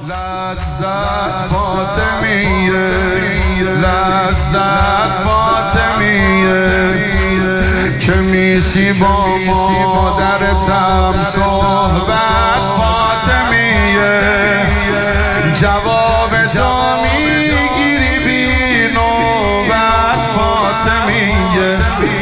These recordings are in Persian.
لذت فاطمیه، لذت فاطمیه که میشی با مادرتم صحبت فاطمیه، جواب تو میگیری بی نوبت فاطمیه،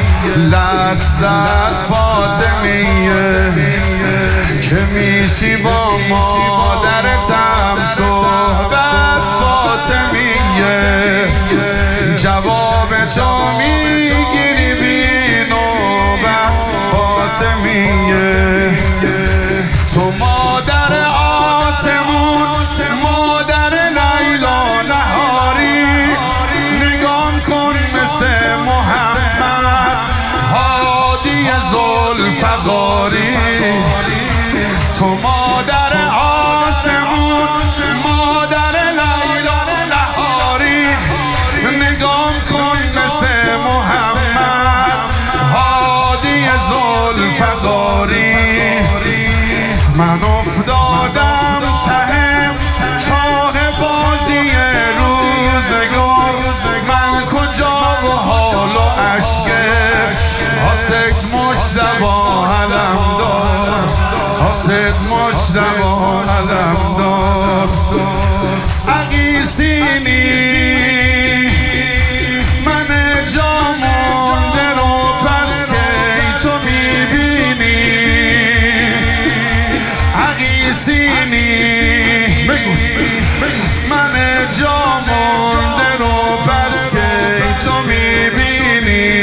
لذت فاطمیه که میشی با مادرتم صحبت فاطمیه، جواب تو میگیری بی نوبت فاطمیه. تو مادر آسمون، مادر لیلا نهاری، نگاه کن مثل محمد هادی ذوالفقاری. تو مادر آسمون، مادر لیلا نهاری، نگاه کن مثل محمد هادی ذوالفقاری. من افتادم ته چاه بازی روزگار، من کجا و حال و عشق حاسد مجتبی علمدار، حاسد مجتبی علمدار. اقیسینی من جا مونده رو پس کی تو میبینی، اقیسینی من جا مونده رو پس کی تو میبینی،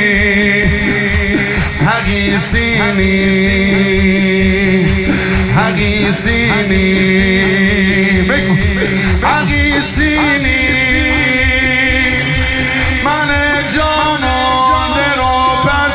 اقیسینی اقیسینی اقیسینی من جا مونده رو پس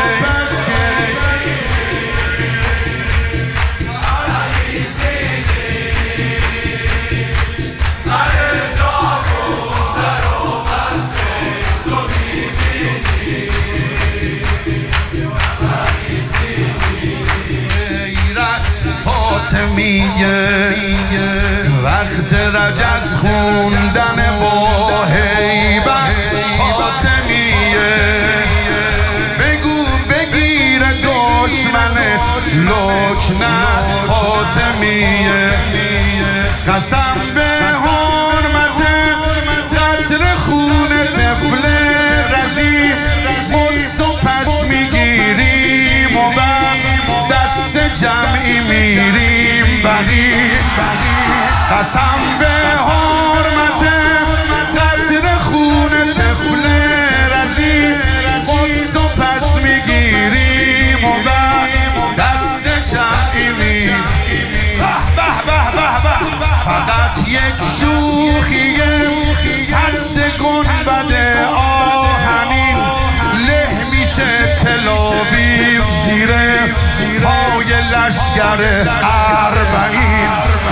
فاطمیه وقت رجز خوندن با هیبت فاطمیه، بگو بگیر دشمنت لکنت فاطمیه، قسم به حرمت قطر خون طفل رضیع قدس و پس میگیریم و دست جمعی میریم بقیع، قسم به حرمت قطر خون طفل رضیع قدس و پس میگیریم و دست جمعی میریم. فقط یک شوخیه سد گنبد آهنین، له میشه تل‌آویو زیر پای لشگر اربعین.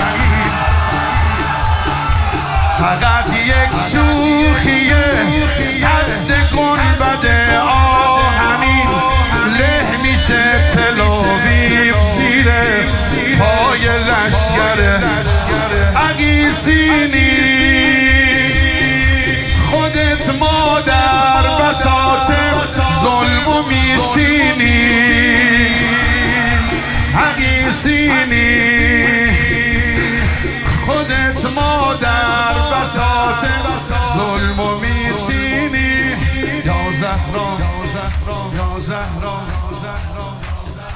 فقط یک شوخیه سد گنبد آهنین، له میشه تل‌آویو زیر پای لشگر اقیسینی. خودت مادر بساط ظلمو میشینی، اقیسینی خودت مادر بساط ظلمو میشینی. یا زهرا یا زهرا